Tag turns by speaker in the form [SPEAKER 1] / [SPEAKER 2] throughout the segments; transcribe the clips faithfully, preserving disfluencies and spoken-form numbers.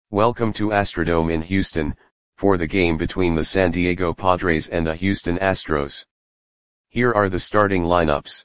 [SPEAKER 1] Welcome to Astrodome in Houston, for the game between the San Diego Padres and the Houston Astros. Here are the starting lineups.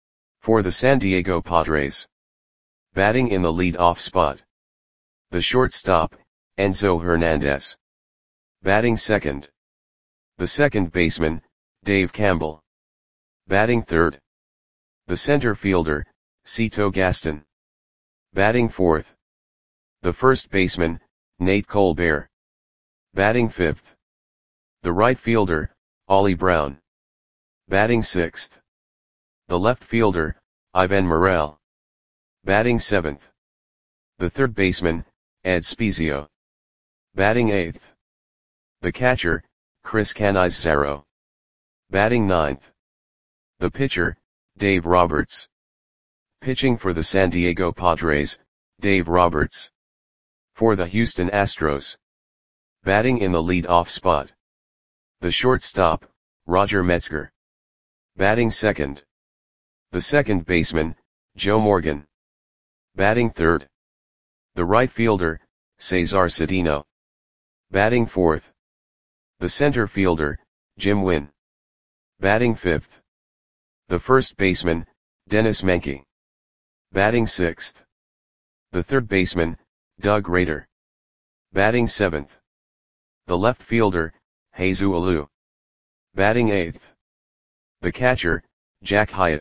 [SPEAKER 1] For the San Diego Padres. Batting in the lead-off spot. The shortstop, Enzo Hernandez. Batting second. The second baseman, Dave Campbell. Batting third. The center fielder, Cito Gaston. Batting fourth. The first baseman, Nate Colbert. Batting fifth. The right fielder, Ollie Brown. Batting sixth. The left fielder, Ivan Morel. Batting seventh. The third baseman, Ed Spezio. Batting eighth. The catcher, Chris Canizaro. Batting ninth. The pitcher, Dave Roberts. Pitching for the San Diego Padres, Dave Roberts. For the Houston Astros. Batting in the lead-off spot. The shortstop, Roger Metzger. Batting second. The second baseman, Joe Morgan. Batting third. The right fielder, Cesar Cedeno. Batting fourth. The center fielder, Jim Wynn. Batting fifth. The first baseman, Dennis Menke. Batting sixth. The third baseman, Doug Rader. Batting seventh. The left fielder, Jesus Alou. Batting eighth. The catcher, Jack Hyatt.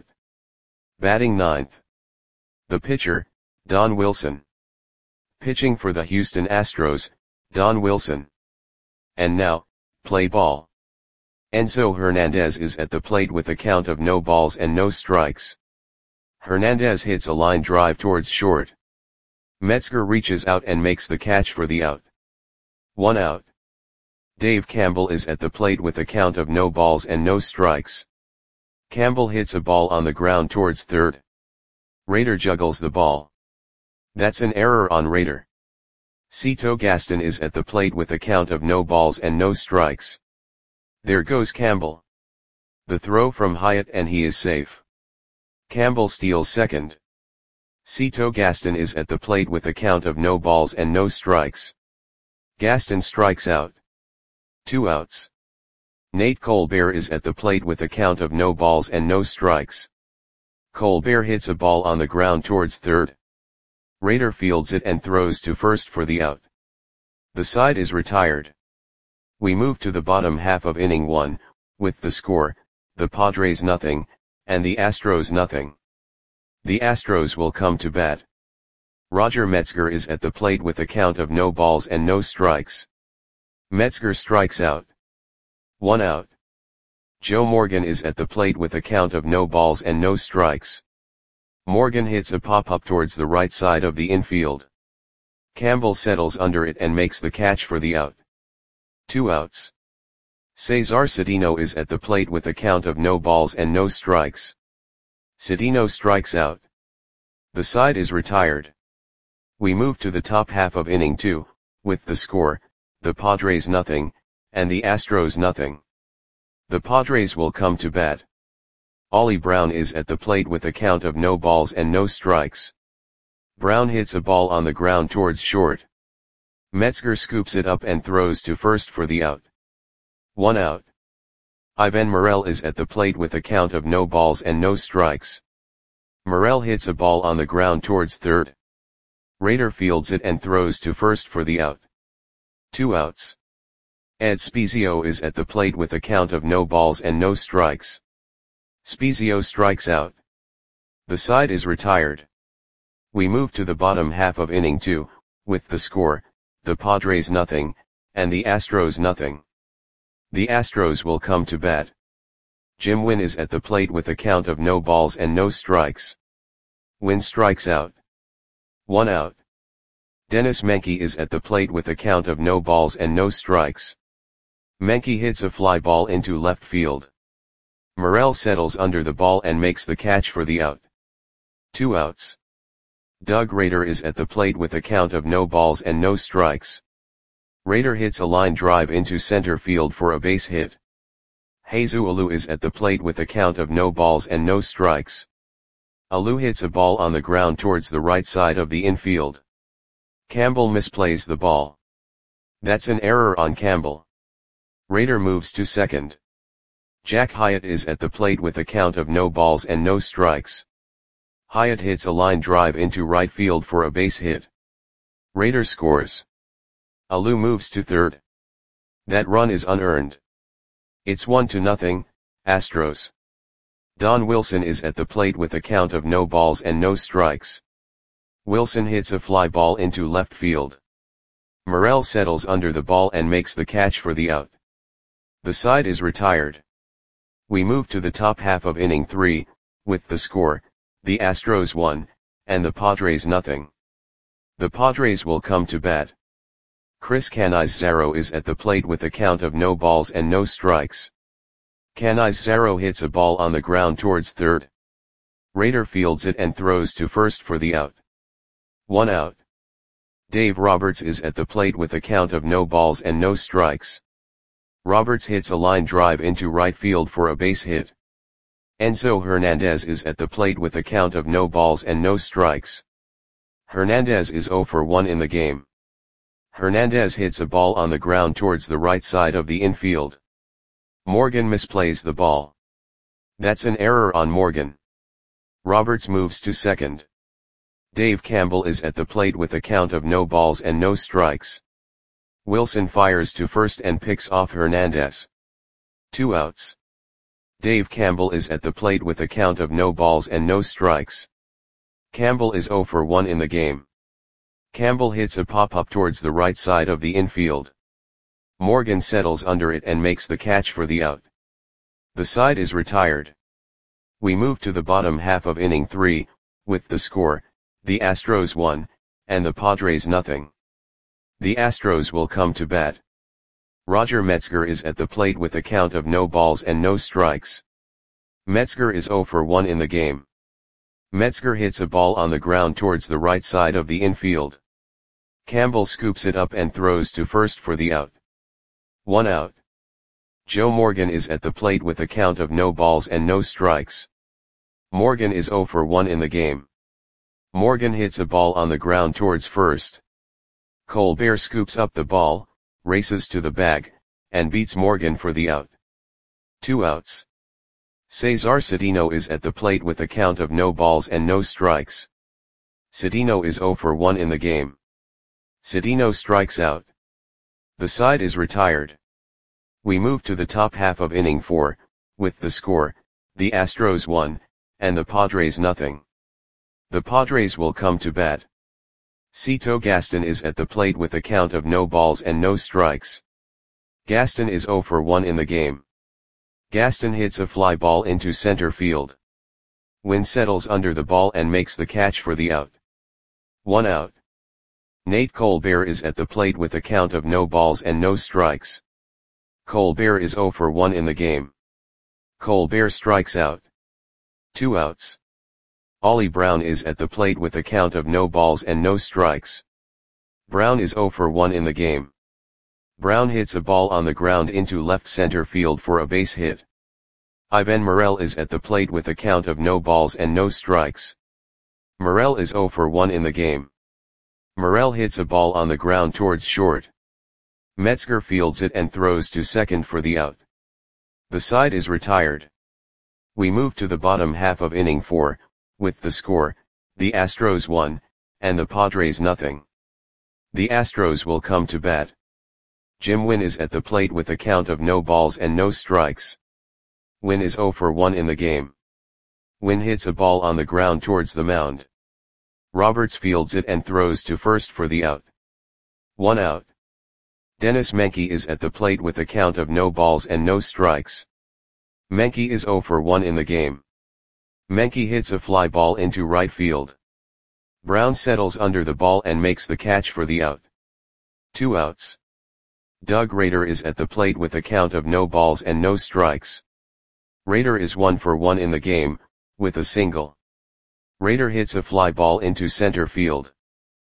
[SPEAKER 1] Batting ninth. The pitcher, Don Wilson. Pitching for the Houston Astros, Don Wilson. And now, play ball. Enzo Hernandez is at the plate with a count of no balls and no strikes. Hernandez hits a line drive towards short. Metzger reaches out and makes the catch for the out. One out. Dave Campbell is at the plate with a count of no balls and no strikes. Campbell hits a ball on the ground towards third. Rader juggles the ball. That's an error on Rader. Cito Gaston is at the plate with a count of no balls and no strikes. There goes Campbell. The throw from Hyatt and he is safe. Campbell steals second. Cito Gaston is at the plate with a count of no balls and no strikes. Gaston strikes out. Two outs. Nate Colbert is at the plate with a count of no balls and no strikes. Colbert hits a ball on the ground towards third. Rader fields it and throws to first for the out. The side is retired. We move to the bottom half of inning one, with the score, the Padres nothing, and the Astros nothing. The Astros will come to bat. Roger Metzger is at the plate with a count of no balls and no strikes. Metzger strikes out. One out. Joe Morgan is at the plate with a count of no balls and no strikes. Morgan hits a pop-up towards the right side of the infield. Campbell settles under it and makes the catch for the out. Two outs. Cesar Cedeno is at the plate with a count of no balls and no strikes. Cedeno strikes out. The side is retired. We move to the top half of inning two, with the score, the Padres nothing, and the Astros nothing. The Padres will come to bat. Ollie Brown is at the plate with a count of no balls and no strikes. Brown hits a ball on the ground towards short. Metzger scoops it up and throws to first for the out. One out. Ivan Morel is at the plate with a count of no balls and no strikes. Morel hits a ball on the ground towards third. Rader fields it and throws to first for the out. Two outs. Ed Spezio is at the plate with a count of no balls and no strikes. Spezio strikes out. The side is retired. We move to the bottom half of inning two, with the score, the Padres nothing, and the Astros nothing. The Astros will come to bat. Jim Wynn is at the plate with a count of no balls and no strikes. Wynn strikes out. One out. Dennis Menke is at the plate with a count of no balls and no strikes. Menke hits a fly ball into left field. Morel settles under the ball and makes the catch for the out. Two outs. Doug Rader is at the plate with a count of no balls and no strikes. Rader hits a line drive into center field for a base hit. Jesus Alou is at the plate with a count of no balls and no strikes. Alou hits a ball on the ground towards the right side of the infield. Campbell misplays the ball. That's an error on Campbell. Rader moves to second. Jack Hyatt is at the plate with a count of no balls and no strikes. Hyatt hits a line drive into right field for a base hit. Rader scores. Alou moves to third. That run is unearned. It's one to nothing, Astros. Don Wilson is at the plate with a count of no balls and no strikes. Wilson hits a fly ball into left field. Morel settles under the ball and makes the catch for the out. The side is retired. We move to the top half of inning three, with the score, the Astros one, and the Padres nothing. The Padres will come to bat. Chris Canizaro is at the plate with a count of no balls and no strikes. Canizaro hits a ball on the ground towards third. Rader fields it and throws to first for the out. One out. Dave Roberts is at the plate with a count of no balls and no strikes. Roberts hits a line drive into right field for a base hit. Enzo Hernandez is at the plate with a count of no balls and no strikes. Hernandez is zero for one in the game. Hernandez hits a ball on the ground towards the right side of the infield. Morgan misplays the ball. That's an error on Morgan. Roberts moves to second. Dave Campbell is at the plate with a count of no balls and no strikes. Wilson fires to first and picks off Hernandez. Two outs. Dave Campbell is at the plate with a count of no balls and no strikes. Campbell is zero for one in the game. Campbell hits a pop-up towards the right side of the infield. Morgan settles under it and makes the catch for the out. The side is retired. We move to the bottom half of inning three, with the score, the Astros one, and the Padres nothing. The Astros will come to bat. Roger Metzger is at the plate with a count of no balls and no strikes. Metzger is zero for one in the game. Metzger hits a ball on the ground towards the right side of the infield. Campbell scoops it up and throws to first for the out. One out. Joe Morgan is at the plate with a count of no balls and no strikes. Morgan is zero for one in the game. Morgan hits a ball on the ground towards first. Colbert scoops up the ball, races to the bag, and beats Morgan for the out. Two outs. Cesar Cedeno is at the plate with a count of no balls and no strikes. Cedeno is zero for one in the game. Cedeno strikes out. The side is retired. We move to the top half of inning four, with the score, the Astros one, and the Padres nothing. The Padres will come to bat. Cito Gaston is at the plate with a count of no balls and no strikes. Gaston is zero for one in the game. Gaston hits a fly ball into center field. Wynn settles under the ball and makes the catch for the out. One out. Nate Colbert is at the plate with a count of no balls and no strikes. Colbert is zero for one in the game. Colbert strikes out. Two outs. Ollie Brown is at the plate with a count of no balls and no strikes. Brown is zero for one in the game. Brown hits a ball on the ground into left center field for a base hit. Ivan Morel is at the plate with a count of no balls and no strikes. Morel is zero for one in the game. Morel hits a ball on the ground towards short. Metzger fields it and throws to second for the out. The side is retired. We move to the bottom half of inning four, with the score, the Astros one, and the Padres nothing. The Astros will come to bat. Jim Wynn is at the plate with a count of no balls and no strikes. Wynn is zero for one in the game. Wynn hits a ball on the ground towards the mound. Roberts fields it and throws to first for the out. One out. Dennis Menke is at the plate with a count of no balls and no strikes. Menke is zero for one in the game. Menke hits a fly ball into right field. Brown settles under the ball and makes the catch for the out. Two outs. Doug Rader is at the plate with a count of no balls and no strikes. Rader is one for one in the game, with a single. Rader hits a fly ball into center field.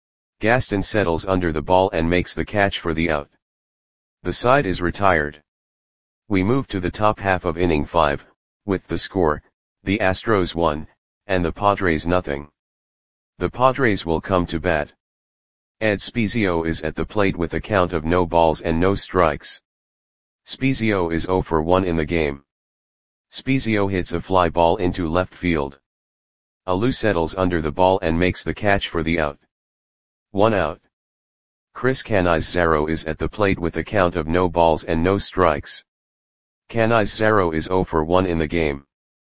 [SPEAKER 1] Gaston settles under the ball and makes the catch for the out. The side is retired. We move to the top half of inning five, with the score, the Astros one, and the Padres nothing. The Padres will come to bat. Ed Spezio is at the plate with a count of no balls and no strikes. Spezio is zero for one in the game. Spezio hits a fly ball into left field. Alou settles under the ball and makes the catch for the out. One out. Chris Canizaro is at the plate with a count of no balls and no strikes. Canizaro is zero for one in the game.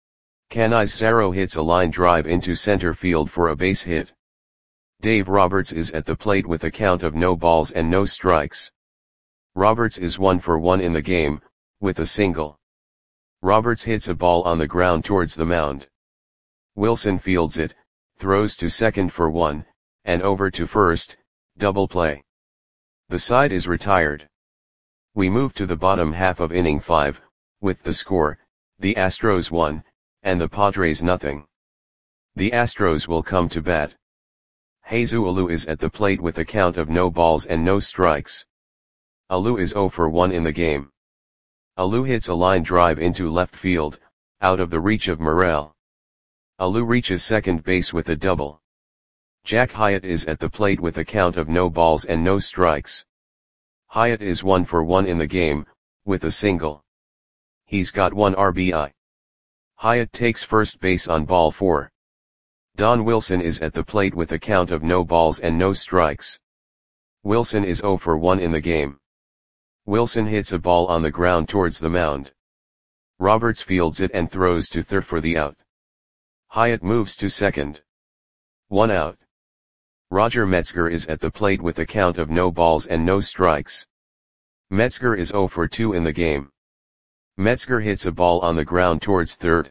[SPEAKER 1] Canizaro hits a line drive into center field for a base hit. Dave Roberts is at the plate with a count of no balls and no strikes. Roberts is one for one in the game, with a single. Roberts hits a ball on the ground towards the mound. Wilson fields it, throws to second for one, and over to first, double play. The side is retired. We move to the bottom half of inning five, with the score, the Astros one, and the Padres nothing. The Astros will come to bat. Jesus Alou is at the plate with a count of no balls and no strikes. Alou is zero for one in the game. Alou hits a line drive into left field, out of the reach of Morel. Alou reaches second base with a double. Jack Hyatt is at the plate with a count of no balls and no strikes. Hyatt is one for one in the game, with a single. He's got one R B I. Hyatt takes first base on ball four. Don Wilson is at the plate with a count of no balls and no strikes. Wilson is zero for one in the game. Wilson hits a ball on the ground towards the mound. Roberts fields it and throws to third for the out. Hyatt moves to second. One out. Roger Metzger is at the plate with a count of no balls and no strikes. Metzger is zero for two in the game. Metzger hits a ball on the ground towards third.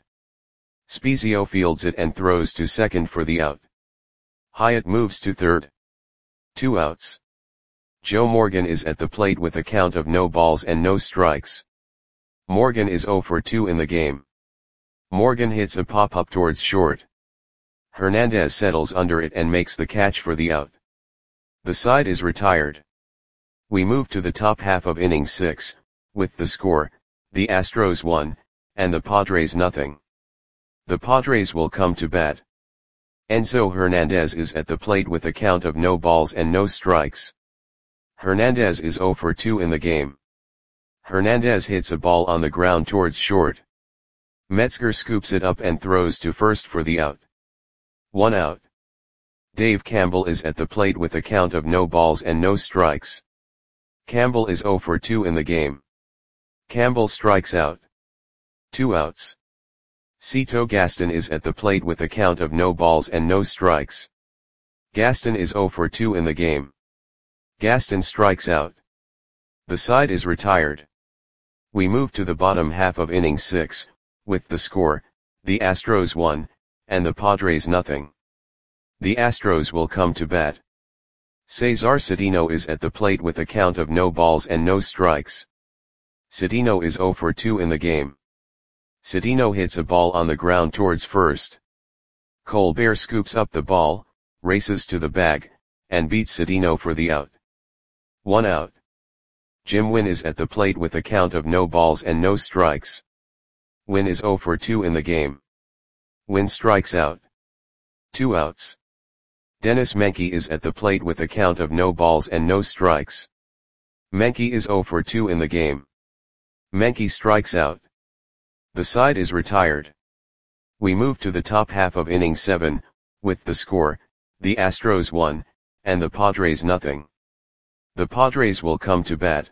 [SPEAKER 1] Spezio fields it and throws to second for the out. Hyatt moves to third. Two outs. Joe Morgan is at the plate with a count of no balls and no strikes. Morgan is zero for two in the game. Morgan hits a pop-up towards short. Hernandez settles under it and makes the catch for the out. The side is retired. We move to the top half of inning six, with the score, the Astros one, and the Padres nothing. The Padres will come to bat. Enzo Hernandez is at the plate with a count of no balls and no strikes. Hernandez is zero for two in the game. Hernandez hits a ball on the ground towards short. Metzger scoops it up and throws to first for the out. One out. Dave Campbell is at the plate with a count of no balls and no strikes. Campbell is zero for two in the game. Campbell strikes out. Two outs. Cito Gaston is at the plate with a count of no balls and no strikes. Gaston is zero for two in the game. Gaston strikes out. The side is retired. We move to the bottom half of inning six, with the score, the Astros one, and the Padres nothing. The Astros will come to bat. Cesar Cedeno is at the plate with a count of no balls and no strikes. Cedeno is zero for two in the game. Cedeno hits a ball on the ground towards first. Colbert scoops up the ball, races to the bag, and beats Cedeno for the out. One out. Jim Wynn is at the plate with a count of no balls and no strikes. Wynn is zero for two in the game. Wynn strikes out. Two outs. Dennis Menke is at the plate with a count of no balls and no strikes. Menke is zero for two in the game. Menke strikes out. The side is retired. We move to the top half of inning seven, with the score, the Astros one, and the Padres nothing. The Padres will come to bat.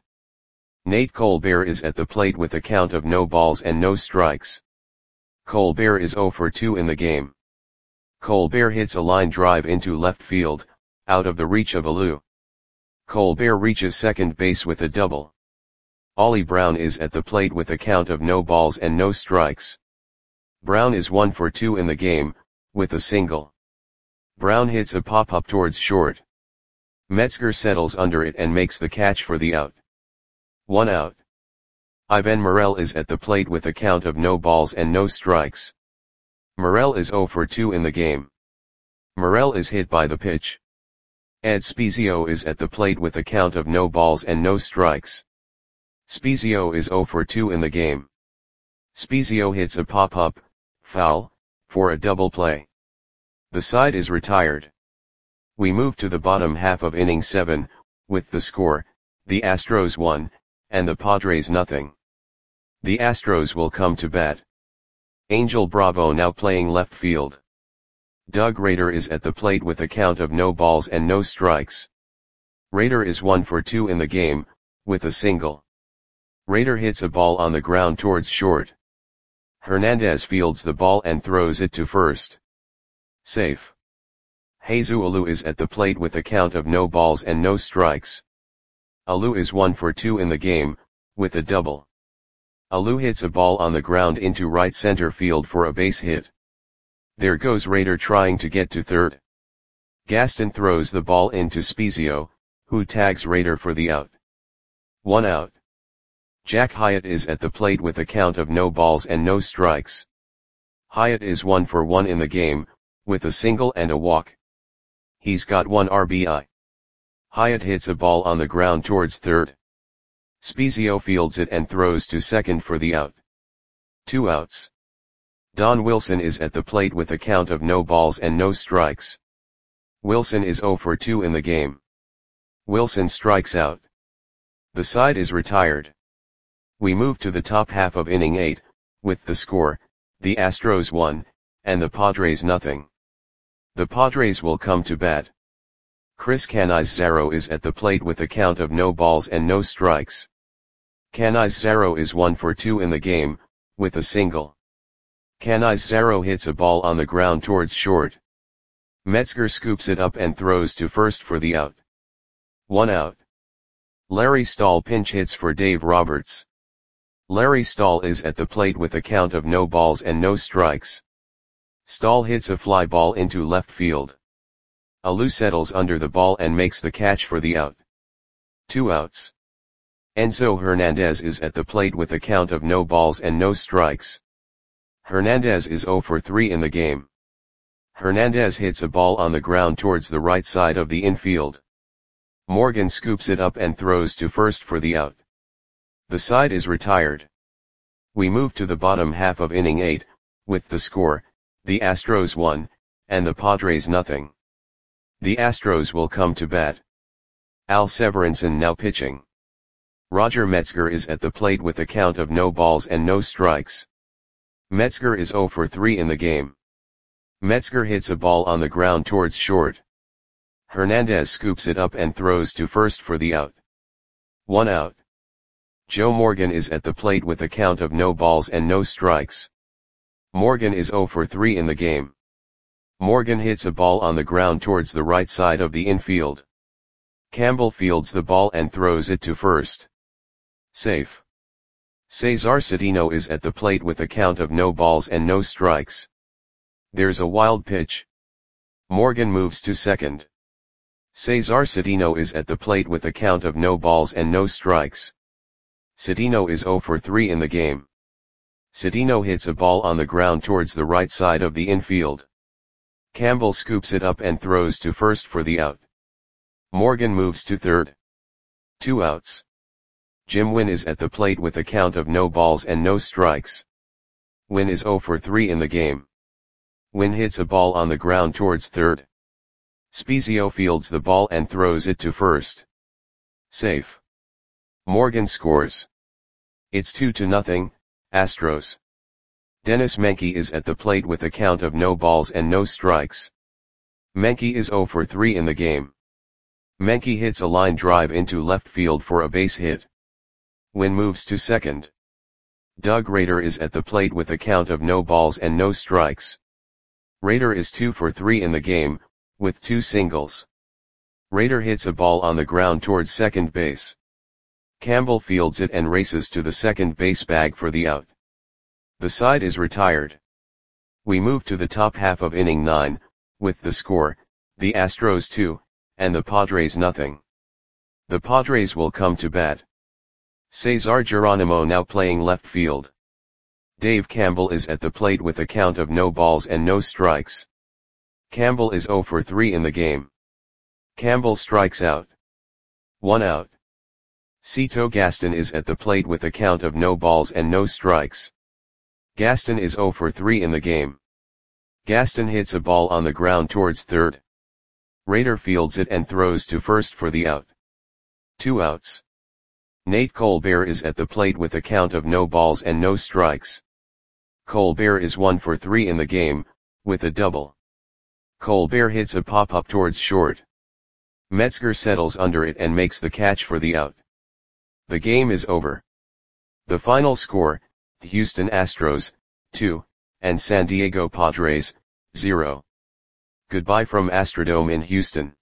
[SPEAKER 1] Nate Colbert is at the plate with a count of no balls and no strikes. Colbert is zero for two in the game. Colbert hits a line drive into left field, out of the reach of Alou. Colbert reaches second base with a double. Ollie Brown is at the plate with a count of no balls and no strikes. Brown is one for two in the game, with a single. Brown hits a pop-up towards short. Metzger settles under it and makes the catch for the out. One out. Ivan Morel is at the plate with a count of no balls and no strikes. Morel is zero for two in the game. Morel is hit by the pitch. Ed Spezio is at the plate with a count of no balls and no strikes. Spezio is zero for two in the game. Spezio hits a pop-up, foul, for a double play. The side is retired. We move to the bottom half of inning seven, with the score, the Astros one, and the Padres nothing. The Astros will come to bat. Angel Bravo now playing left field. Doug Rader is at the plate with a count of no balls and no strikes. Rader is one for two in the game, with a single. Rader hits a ball on the ground towards short. Hernandez fields the ball and throws it to first. Safe. Jesus Alou is at the plate with a count of no balls and no strikes. Alou is one for two in the game, with a double. Alou hits a ball on the ground into right center field for a base hit. There goes Rader trying to get to third. Gaston throws the ball into Spezio, who tags Rader for the out. One out. Jack Hyatt is at the plate with a count of no balls and no strikes. Hyatt is one for one in the game, with a single and a walk. He's got one R B I. Hyatt hits a ball on the ground towards third. Spezio fields it and throws to second for the out. Two outs. Don Wilson is at the plate with a count of no balls and no strikes. Wilson is zero for two in the game. Wilson strikes out. The side is retired. We move to the top half of inning eight, with the score, the Astros one, and the Padres nothing. The Padres will come to bat. Chris Canizaro is at the plate with a count of no balls and no strikes. Canizaro is one for two in the game, with a single. Canizaro hits a ball on the ground towards short. Metzger scoops it up and throws to first for the out. One out. Larry Stahl pinch hits for Dave Roberts. Larry Stahl is at the plate with a count of no balls and no strikes. Stahl hits a fly ball into left field. Alou settles under the ball and makes the catch for the out. Two outs. Enzo Hernandez is at the plate with a count of no balls and no strikes. Hernandez is zero for three in the game. Hernandez hits a ball on the ground towards the right side of the infield. Morgan scoops it up and throws to first for the out. The side is retired. We move to the bottom half of inning eight, with the score, the Astros one, and the Padres nothing. The Astros will come to bat. Al Severinsen now pitching. Roger Metzger is at the plate with a count of no balls and no strikes. Metzger is zero for three in the game. Metzger hits a ball on the ground towards short. Hernandez scoops it up and throws to first for the out. One out. Joe Morgan is at the plate with a count of no balls and no strikes. Morgan is zero for three in the game. Morgan hits a ball on the ground towards the right side of the infield. Campbell fields the ball and throws it to first. Safe. Cesar Cedeno is at the plate with a count of no balls and no strikes. There's a wild pitch. Morgan moves to second. Cesar Cedeno is at the plate with a count of no balls and no strikes. Cedeno is zero for three in the game. Cedeno hits a ball on the ground towards the right side of the infield. Campbell scoops it up and throws to first for the out. Morgan moves to third. Two outs. Jim Wynn is at the plate with a count of no balls and no strikes. Wynn is zero for three in the game. Wynn hits a ball on the ground towards third. Spezio fields the ball and throws it to first. Safe. Morgan scores. It's two to nothing, Astros. Dennis Menke is at the plate with a count of no balls and no strikes. Menke is zero for three in the game. Menke hits a line drive into left field for a base hit. Wynn moves to second. Doug Rader is at the plate with a count of no balls and no strikes. Rader is two for three in the game, with two singles. Rader hits a ball on the ground towards second base. Campbell fields it and races to the second base bag for the out. The side is retired. We move to the top half of inning nine, with the score, the Astros two, and the Padres nothing. The Padres will come to bat. Cesar Geronimo now playing left field. Dave Campbell is at the plate with a count of no balls and no strikes. Campbell is zero for three in the game. Campbell strikes out. One out. Cito Gaston is at the plate with a count of no balls and no strikes. Gaston is zero for three in the game. Gaston hits a ball on the ground towards third. Raider fields it and throws to first for the out. Two outs. Nate Colbert is at the plate with a count of no balls and no strikes. Colbert is one for three in the game, with a double. Colbert hits a pop-up towards short. Metzger settles under it and makes the catch for the out. The game is over. The final score, Houston Astros, two, and San Diego Padres, zero. Goodbye from Astrodome in Houston.